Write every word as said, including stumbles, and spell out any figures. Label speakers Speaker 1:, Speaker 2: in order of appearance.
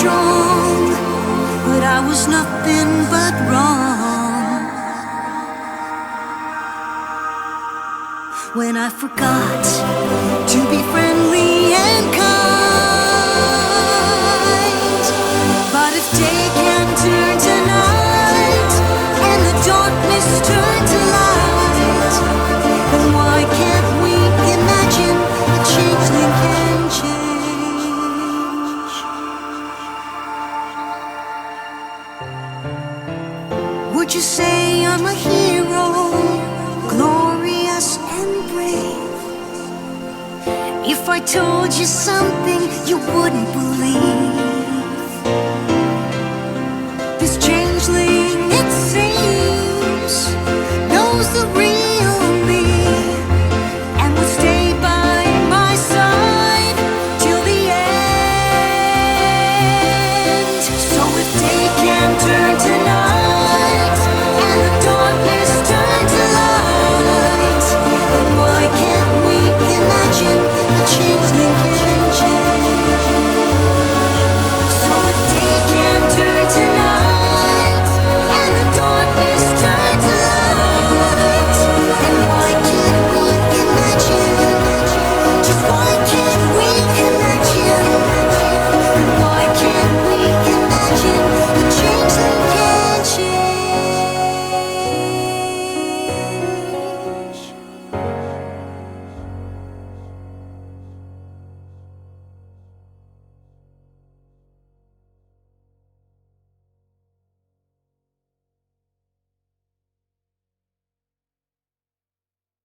Speaker 1: strong, but I was nothing but wrong when I forgot to be friendly and kind. But if day can turn to night and the darkness turn to light, then why can't we imagine a changeling can change? Would you say I'm a hero, glorious and brave, if I told you something you wouldn't believe?